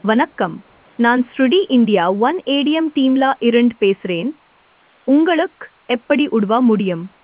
வணக்கம். நான் ஸ்ருடி India one ATM டீம்ல இருந்து பேசுறேன். உங்களுக்கு எப்படி உதவ முடியும்?